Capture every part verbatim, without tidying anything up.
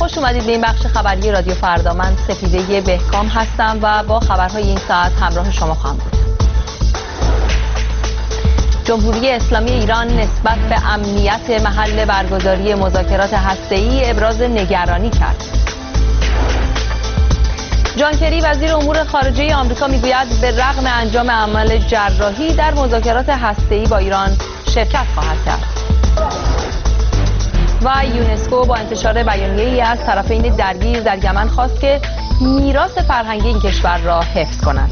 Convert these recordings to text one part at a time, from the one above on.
خوش اومدید به این بخش خبری رادیو فردا. من سپیده بهکام هستم و با خبرهای این ساعت همراه شما خواهم بود. جمهوری اسلامی ایران نسبت به امنیت محل برگزاری مذاکرات هسته‌ای ابراز نگرانی کرد. جان کری وزیر امور خارجه آمریکا میگوید به رغم انجام عمل جراحی در مذاکرات هسته‌ای با ایران شرکت خواهد کرد. و یونسکو با انتشار بیانیه‌ای از طرفین درگیر در یمن خواست که میراث فرهنگی این کشور را حفظ کنند.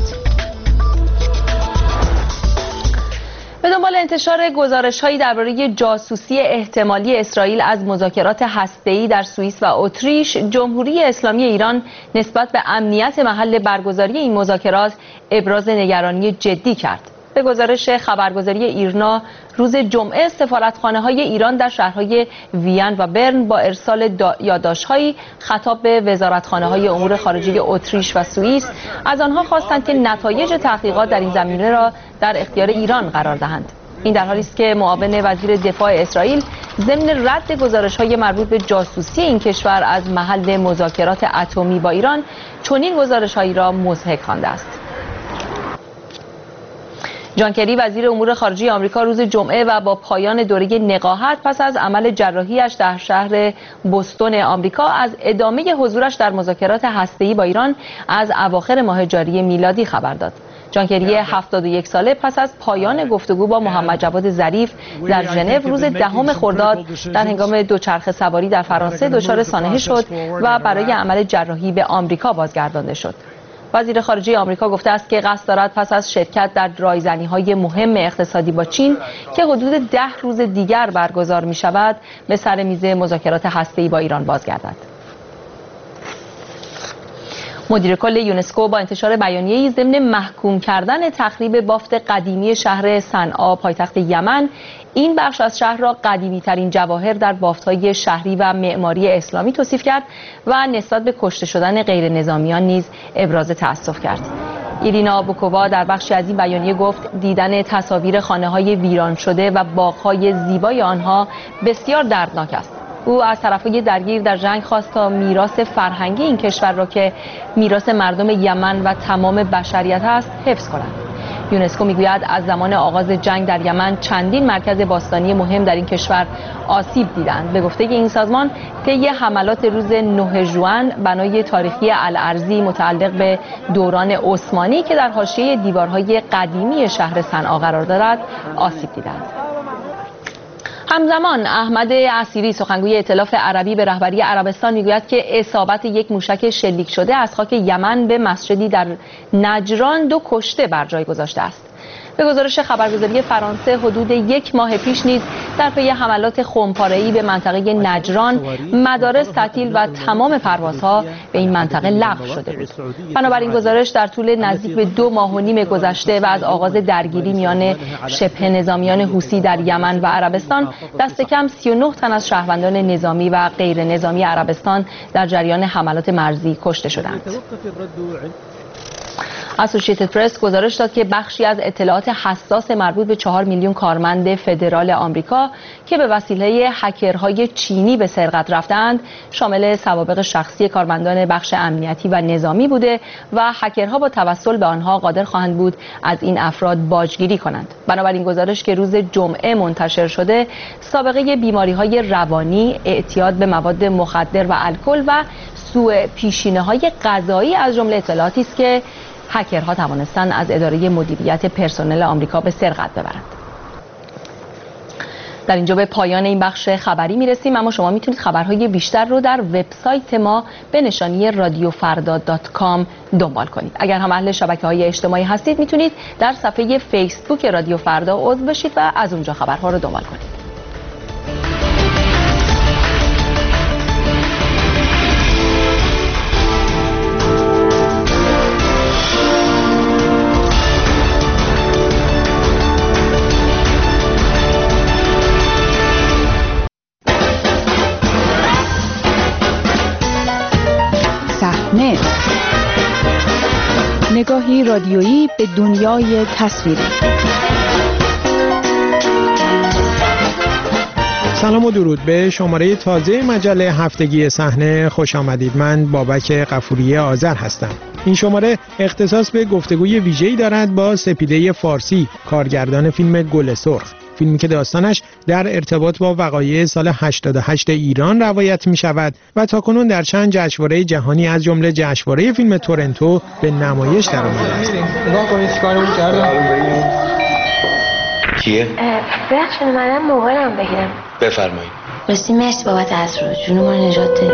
به دنبال انتشار گزارش‌هایی درباره جاسوسی احتمالی اسرائیل از مذاکرات هسته‌ای در سوئیس و اتریش، جمهوری اسلامی ایران نسبت به امنیت محل برگزاری این مذاکرات ابراز نگرانی جدی کرد. به گزارش خبرگزاری ایرنا، روز جمعه سفارتخانه‌های ایران در شهرهای وین و برن با ارسال یادداشت‌هایی خطاب به وزارتخانه‌های امور خارجه اتریش و سوئیس از آنها خواستند که نتایج تحقیقات در این زمینه را در اختیار ایران قرار دهند. این در حالی است که معاون وزیر دفاع اسرائیل ضمن رد گزارش‌های مربوط به جاسوسی این کشور از محل مذاکرات اتمی با ایران چنین گزارش‌هایی را مضحک خوانده است. جان کری وزیر امور خارجه آمریکا روز جمعه و با پایان دوره نقاهت پس از عمل جراحیش در شهر بوستون آمریکا از ادامه حضورش در مذاکرات هسته‌ای با ایران از اواخر ماه جاری میلادی خبر داد. جان کری هفتاد و یک ساله پس از پایان گفتگو با محمد جواد ظریف در ژنو روز دهم خرداد در هنگام دوچرخه سواری در فرانسه دچار سانحه شد و برای عمل جراحی به آمریکا بازگردانده شد. وزیر خارجه آمریکا گفته است که قصد دارد پس از شرکت در رایزنی‌های مهم اقتصادی با چین که حدود ده روز دیگر برگزار می‌شود به سر میز مذاکرات هسته‌ای با ایران بازگردد. مدیر کل یونسکو با انتشار بیانیه‌ای ضمن محکوم کردن تخریب بافت قدیمی شهر صنعا پایتخت یمن، این بخش از شهر را قدیمی‌ترین جواهر در بافت‌های شهری و معماری اسلامی توصیف کرد و نسبت به کشته شدن غیر نظامیان نیز ابراز تأسف کرد. ایرینا بوکووا در بخشی از این بیانیه گفت دیدن تصاویر خانه‌های ویران شده و باغ‌های زیبای آنها بسیار دردناک است. او از طرفین درگیر در جنگ خواست تا میراث فرهنگی این کشور را که میراث مردم یمن و تمام بشریت است حفظ کنند. یونسکو میگوید از زمان آغاز جنگ در یمن چندین مرکز باستانی مهم در این کشور آسیب دیدند. به گفته این سازمان طی حملات روز نه ژوئن بنای تاریخی الارزی متعلق به دوران عثمانی که در حاشیه دیوارهای قدیمی شهر صنعا قرار دارد آسیب دیدند. همزمان احمد اسیری سخنگوی ائتلاف عربی به رهبری عربستان میگوید که اصابت یک موشک شلیک شده از خاک یمن به مسجدی در نجران دو کشته بر جای گذاشته است. به گزارش خبرگزاری فرانسه حدود یک ماه پیش نیز در پی حملات خمپاره‌ای به منطقه نجران مدارس تعطیل و تمام پروازها به این منطقه لغو شده بود. بنابراین گزارش در طول نزدیک به دو ماه و نیم گذشته و از آغاز درگیری میان شبه نظامیان حوثی در یمن و عربستان دست کم سی و نه تن از شهروندان نظامی و غیر نظامی عربستان در جریان حملات مرزی کشته شدند. اسوسییتد پرس گزارش داد که بخشی از اطلاعات حساس مربوط به چهار میلیون کارمند فدرال آمریکا که به وسیله هکرهای چینی به سرقت رفتند شامل سوابق شخصی کارمندان بخش امنیتی و نظامی بوده و هکرها با توسل به آنها قادر خواهند بود از این افراد باجگیری کنند. بنابراین گزارش که روز جمعه منتشر شده سابقه بیماری‌های روانی، اعتیاد به مواد مخدر و الکل و سوء پیشینه‌های غذایی از جمله اطلاعاتی است که هکرها توانستند از اداره مدیریت پرسنل آمریکا به سرقت ببرند. در اینجا به پایان این بخش خبری میرسیم، اما شما میتونید خبرهای بیشتر رو در وبسایت ما به نشانی رادیو فردا دات کام دنبال کنید. اگر هم اهل شبکه‌های اجتماعی هستید میتونید در صفحه فیسبوک رادیو فردا عضو بشید و از اونجا خبرها رو دنبال کنید. نگاهی رادیویی به دنیای تصویری. سلام و درود به شماره تازه مجله هفتگی صحنه خوش آمدید. من بابک غفوری آذر هستم. این شماره اختصاص به گفتگوی ویژه‌ای دارد با سپیده فارسی، کارگردان فیلم گل سرخ، فیلمی که داستانش در ارتباط با وقایع سال هشتاد و هشت ایران روایت می شود و تاکنون در چند جشنواره جهانی از جمله جشنواره فیلم تورنتو به نمایش درآمده است. نگاه کنید چیکارمون کردن. کیه؟ بخش منم موبایلم بگیرم. بفرمایید. راستی مرسی بابت از رو جون ما نجات دادی.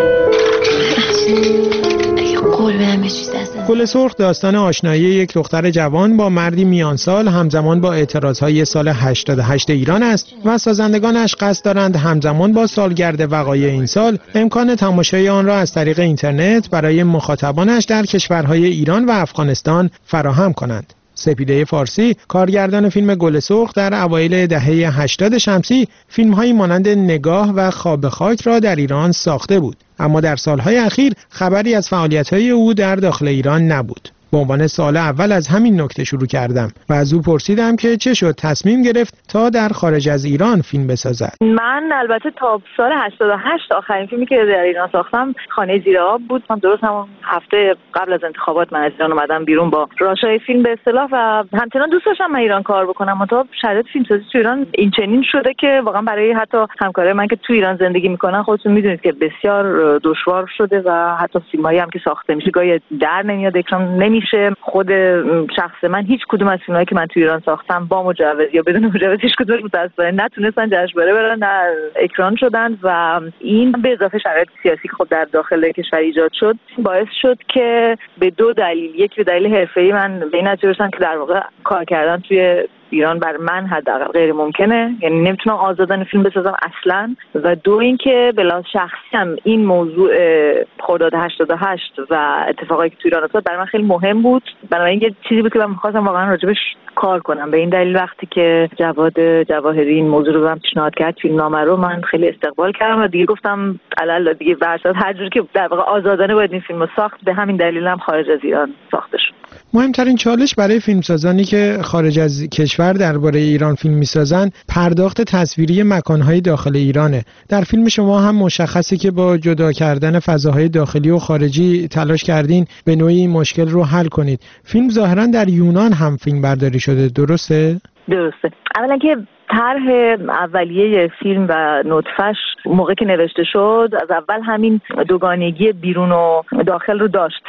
اگه قول بدم یه چیز دست. گل سرخ داستان آشنایی یک دختر جوان با مردی میان سال همزمان با اعتراضهای سال هشتاد و هشت ایران است و سازندگانش قصد دارند همزمان با سالگرد وقایع این سال امکان تماشای آن را از طریق اینترنت برای مخاطبانش در کشورهای ایران و افغانستان فراهم کنند. سپیده فارسی، کارگردان فیلم گل سرخ، در اوایل دهه هشتاد شمسی فیلم‌هایی مانند نگاه و خواب خاک را در ایران ساخته بود، اما در سالهای اخیر خبری از فعالیت‌های او در داخل ایران نبود. به عنوان سوال اول از همین نکته شروع کردم و از او پرسیدم که چه شد تصمیم گرفت تا در خارج از ایران فیلم بسازد. من البته تا سال هشتاد و هشت آخرین فیلمی که در ایران ساختم خانه زیر آب بود. من درست همون هفته قبل از انتخابات من از ایران اومدم بیرون با راشای فیلم به اصطلاح و همچنان دوست داشتم من ایران کار بکنم، اما شرایط فیلمسازی تو ایران این چنین شده که واقعا برای حتی همکارای من که تو ایران زندگی میکنن خودتون میدونید که بسیار دشوار شده و حتی فیلمایی هم که ساخته میشه گاهی در نمیاد، اکران نمی خود شخص من هیچ کدوم از فیلمایی که من تو ایران ساختم با مجوز یا بدون مجوز هیچ کدوم متأسفانه نتونستن جشنواره برن، نه اکران شدن و این به اضافه شرایط سیاسی که خب در داخل کشور ایجاد شد باعث شد که به دو دلیل، یک به دلیل حرفه‌ای من به این نتیجه رسیدم که در واقع کار کردن توی ایران بر من حداقل غیر ممکنه، یعنی نمیتونم آزادانه فیلم بسازم اصلا، و دو اینکه به لحاظ شخصی هم این موضوع خرداد هشتاد و هشت و اتفاقایی که تو ایران افتاد برای من خیلی مهم بود، بنابراین یه چیزی بود که من می‌خواستم واقعا راجبش کار کنم. به این دلیل وقتی که جواد جواهری این موضوع رو به من پیشنهاد کرد فیلمنامه رو، من خیلی استقبال کردم و دیگه گفتم علل دیگه ورشاد هر جوری که در واقع آزادانه باید این فیلمو ساخت، به همین دلیل هم خارج از ایران ساخته شد. مهمترین چالش برای فیلمسازانی که خارج از کشور درباره ایران فیلم میسازن پرداخت تصویری مکانهای داخل ایرانه. در فیلم شما هم مشخصه که با جدا کردن فضاهای داخلی و خارجی تلاش کردین به نوعی این مشکل رو حل کنید. فیلم ظاهرا در یونان هم فیلم برداری شده، درسته؟ درسته. اولا که طرح اولیه فیلم و نطفش موقع که نوشته شد از اول همین دوگانگی بیرون و داخل رو داشت،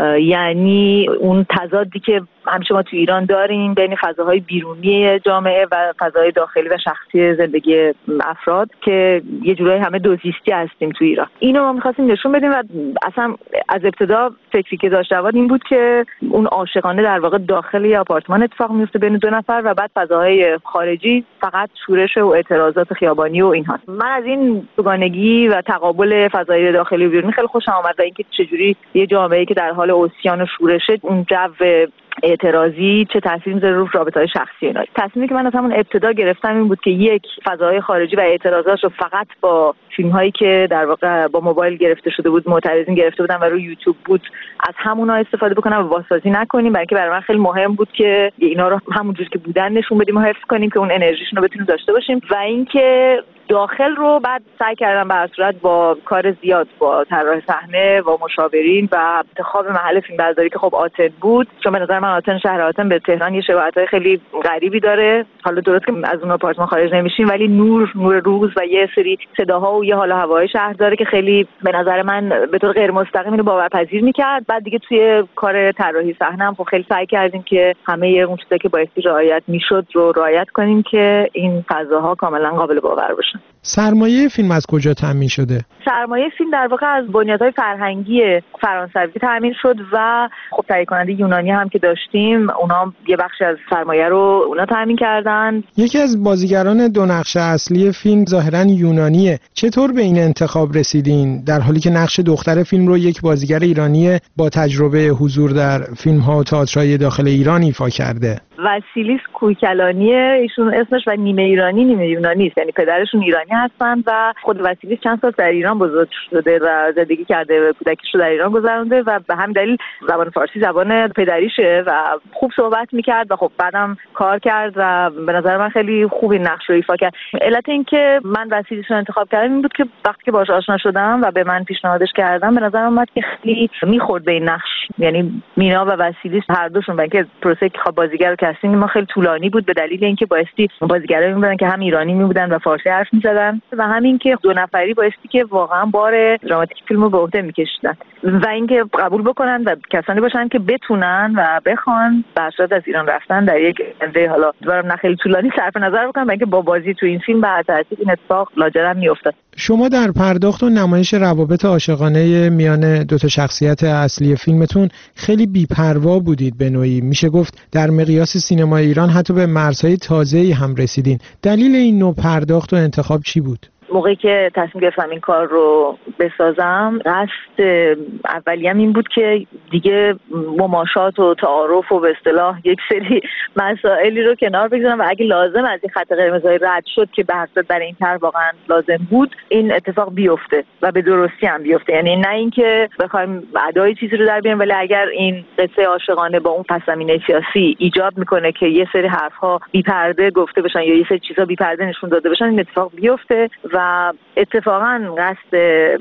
یعنی اون تضادی که همیشه ما تو ایران داریم بین فضاهای بیرونی جامعه و فضاهای داخلی و شخصی زندگی افراد که یه جورایی همه دوزیستی هستیم تو ایران. اینو ما می‌خواستیم نشون بدیم و اصلا از ابتدا فکری که داشت جواد این بود که اون عاشقانه در واقع داخل یه آپارتمان اتفاق میفته بین دو نفر و بعد فضاهای خارجی فقط شورش و اعتراضات خیابانی و اینها. من از این دوگانگی و تقابل فضای داخلی و بیرونی خیلی خوشم اومد و اینکه چجوری یه جامعه‌ای که در حال عصیان و شورشه اون جو اعتراضی چه تأثیری میذاره رو رابطه‌های شخصی اینا. تصمیمی که من از همون ابتدا گرفتم این بود که یک، فضاهای خارجی و اعتراضات رو فقط با فیلم‌هایی که در واقع با موبایل گرفته شده بود، معترضین گرفته بودن و روی یوتیوب بود، از همونها استفاده بکنم و بازسازی نکنیم، برای که برای من خیلی مهم بود که اینا رو همونجوری که بودن نشون بدیم و حفظ کنیم که اون انرژیشون رو بتونیم داشته باشیم. و اینکه داخل رو بعد سعی کردم به هر صورت با کار زیاد با طراح صحنه و مشاورین و انتخاب محل فیلمبرداری که خب آتن بود، چون به نظر من آتن شهر آتن به تهران یه شباهت‌های خیلی غریبی داره. حالا درست که از اون آپارتمان خارج نمیشیم ولی نور نور روز و یه سری صداها و یه حال و هوای شهر داره که خیلی به نظر من به طور غیر مستقیم اینو باورپذیر می‌کرد. بعد دیگه توی کار طراحی صحنه هم خب خیلی سعی کردیم که همه اون چیزایی که بایستی رعایت میشد رو رعایت کنیم که این فضاها کاملا قابل باور باشن. سرمایه فیلم از کجا تامین شده؟ سرمایه فیلم در واقع از بنیادهای فرهنگی فرانسوی تامین شد و خب تهیه کننده یونانی هم که داشتیم اونا یه بخشی از سرمایه رو اونا تامین کردن. یکی از بازیگران دو نقش اصلی فیلم ظاهرا یونانیه. چطور به این انتخاب رسیدین در حالی که نقش دختر فیلم رو یک بازیگر ایرانی با تجربه حضور در فیلم‌ها و تئاترهای داخل ایران ایفا کرده؟ وسیلیس کوکلانیه ایشون اسمش و نیمه ایرانی نیمه یونانی است، یعنی پدرشون ایرانی هستند و خود وسیلی چند سال در ایران بزرگ شده و زندگی کرده، کودکیش رو در ایران گذرونده و به همین دلیل زبان فارسی زبان پدریشه و خوب صحبت میکرد و خب بعدم کار کرد و به نظر من خیلی خوب این نقش رو ایفا کرد. علت این که من وسیلیش رو انتخاب کردم این بود که وقتی که باهاش آشنا شدم و به من پیشنهادش کردم به نظر اومد که خیلی میخورد به این نقش، یعنی مینا و وسیلی هر دوشون با اینکه پروسه انتخاب بازیگر رو کاستینگ ما خیلی طولانی بود به دلیل اینکه بایستی بازیگرایی بودن که هم ایرانی می بودن و فارسی حرف می‌زدن و همین که دو نفری بایستی که واقعا بار دراماتیک فیلمو به عهده می‌کشیدن و اینکه قبول بکنن و کسانی باشن که بتونن و بخوان برشاد از ایران رفتن در یک انده حالا دوباره نه خیلی طولانی صرف نظر بکنن و اینکه با بازی تو این فیلم به هر ترتیب این اتفاق لاجرم میافتاد. شما در پرداخت و نمایش روابط عاشقانه میان دو تا شخصیت اصلی فیلمتون خیلی بی‌پروا بودید به نوعی، میشه گفت در مقیاس سینمای ایران حتی به مرزهای تازه‌ای هم رسیدین. دلیل این نوع پرداخت و انتخاب چی بود؟ موقعی که تصمیم گرفتم این کار رو بسازم قصد اولیم این بود که دیگه مماشات و تعارف و به اصطلاح یک سری مسائلی رو کنار بگذارم و اگه لازم از این خط قرمزهای رد شد که به هر صورت برای این کار واقعا لازم بود این اتفاق بیفته و به درستی هم بیفته، یعنی نه اینکه بخوایم ادای چیزی رو در بیاریم ولی اگر این قصه عاشقانه با اون پس‌زمینه سیاسی ایجاب میکنه که یه سری حرف‌ها بی‌پرده گفته بشن یا یه سری چیزا بی‌پرده نشون داده بشن این اتفاق بیفته و اتفاقا قصد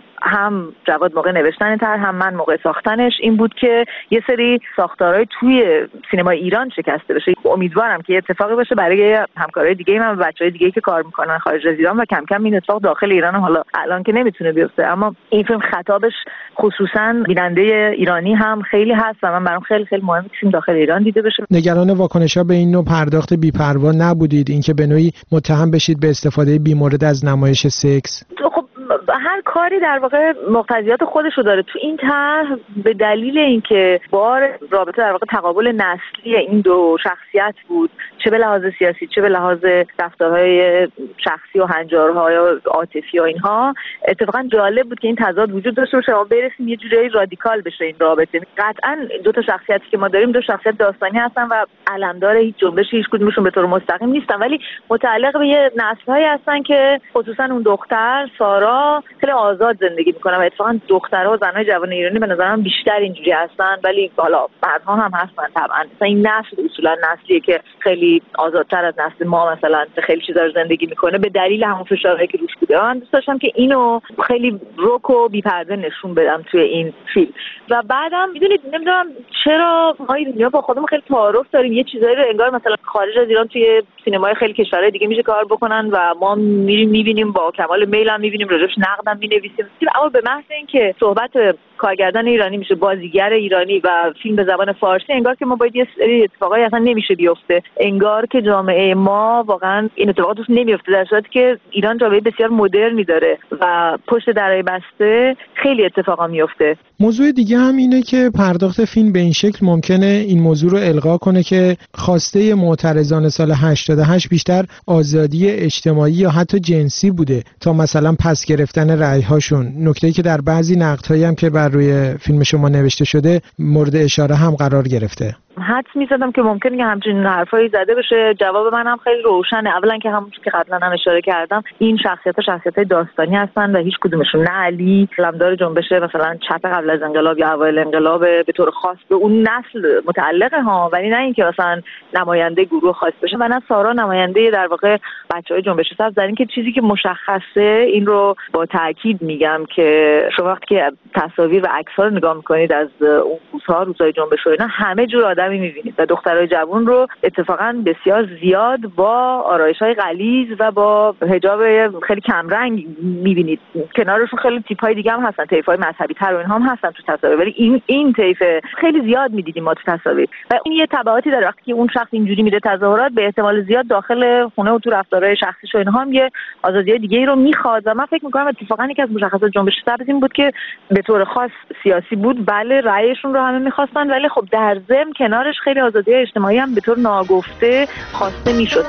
هم جواد موقع نوشتن تر هم من موقع ساختنش این بود که یه سری ساختارهای توی سینمای ایران شکسته بشه. امیدوارم که اتفاقی باشه برای همکارای دیگه من و بچهای دیگه که کار میکنن خارج از ایران و کم کم این اتفاق داخل ایران هم حالا الان که نمیتونه بیفته اما این فیلم خطابش خصوصا بیننده ایرانی هم خیلی هست و من برام خیلی خیلی مهمه که فیلم داخل ایران دیده بشه. نگران واکنش‌ها به این نوع پرداخت بی‌پروا نبودید، اینکه به نوعی متهم بشید به استفاده بی‌مورد از نمایش سکس؟ خب هر کاری در واقع مقتضیات خودش رو داره. تو این طرح به دلیل اینکه بار رابطه در واقع تقابل نسلی این دو شخصیت بود، چه به لحاظ سیاسی چه به لحاظ رفتارهای شخصی و هنجارهای عاطفی و اینها، اتفاقا جالب بود که این تضاد وجود داشته باشه و برسیم یه جوری رادیکال بشه این رابطه. قطعا دو تا شخصیتی که ما داریم دو شخصیت داستانی هستن و علمدار هیچ جنبشی هیچ کدومشون به طور مستقیم نیستن ولی متعلق به یه نسل‌هایی هستن که خصوصا اون دختر سارا خیلی آزاد زندگی میکنن و اتفاقا دخترها و زنای جوان ایرانی به نظرم بیشتر اینجوری هستن ولی حالا مردها هم هستن طبعا. مثلا این نسل اصولا نسلیه که خیلی آزادتر از نسل ما مثلا خیلی چیزا رو زندگی میکنه به دلیل همون فشارهایی که روش بوده. من دوست داشتم که اینو خیلی رک و بی‌پرده نشون بدم توی این فیلم و بعدم میدونید نمیدونم چرا ما ایرانی‌ها با خودمون خیلی تعارف داریم یه چیزایی رو انگار مثلا خارج از ایران توی سینمای خیلی کشورهای دیگه میشه کار بکنن و ما میریم میبینیم با کمال میل هم میبینیم راجعش نقدم مینویسیم اما به محض اینکه صحبت کارگردان ایرانی میشه بازیگر ایرانی و فیلم به زبان فارسی انگار که ما باید یه سری اتفاقایی اصلا نمیشه بیفته، انگار که جامعه ما واقعا این اتفاقات توش نمیفته در صورتی که ایران جامعه بسیار مدرنی داره و پشت درای بسته خیلی اتفاقا میفته. موضوع دیگه هم اینه که پرداخت فیلم به این شکل ممکنه این موضوع رو الغا کنه که خواسته معترضان سال هشتاد و هشت بیشتر آزادی اجتماعی یا حتی جنسی بوده تا مثلا پس گرفتن رأی‌هاشون، نکته‌ای که در بعضی نقدهایی هم که بر روی فیلم شما نوشته شده مورد اشاره هم قرار گرفته. حدس می‌زدم که ممکنه که همچین حرفایی زده بشه. جواب من هم خیلی روشنه. اولا که همونطور که قبلا هم اشاره کردم این شخصیت‌ها شخصیت‌های داستانی هستن و هیچ کدومشون نه علی علمدار جنبش مثلا چپ قبل از انقلاب یا اوایل انقلاب به طور خاص به اون نسل متعلقه ها ولی نه اینکه مثلا نماینده گروه خاص بشه و نه سارا نماینده در واقع بچه‌های جنبش سبز. در این که چیزی که مشخصه این رو با تاکید میگم که شما وقتی که تصاویر و عکس‌ها رو نگاه می‌کنید از اون روزها روزهای جنبش و اینا همه جور آدمی می‌بینید و دخترای جوان رو اتفاقا بسیار زیاد با آرایش‌های غلیظ و با حجاب خیلی کمرنگ می‌بینید. کنارشون خیلی تیپ‌های دیگه هم هستن، طیف‌های مذهبی تر و اینها هم هستن تو تصاویر ولی این این طیف خیلی زیاد می‌دیدیم ما تو تصاویر و این یه تبعاتی داره. وقتی که اون شخص اینجوری میره تظاهرات به احتمال زیاد داخل خونه و تو رفتارهای شخصیش و اینها هم یه آزادی دیگه‌ای رو می‌خواد و من فکر می‌کنم اتفاقا یکی از مشخصات جنبش سبز این بود که به طور خاص سیاسی بود، بله رأیشون رو همه می‌خواستن ولی خب در ضمن کنارش خیلی آزادی اجتماعی هم به طور ناگفته خواسته میشد.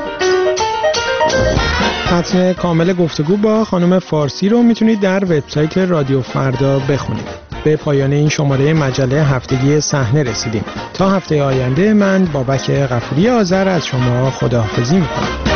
متن کامل گفتگو با خانم فارسی رو میتونید در وبسایت رادیو فردا بخونید. به پایان این شماره مجله هفتگی صحنه رسیدیم. تا هفته آینده من بابک غفوری آذر از شما خداحافظی میکنم.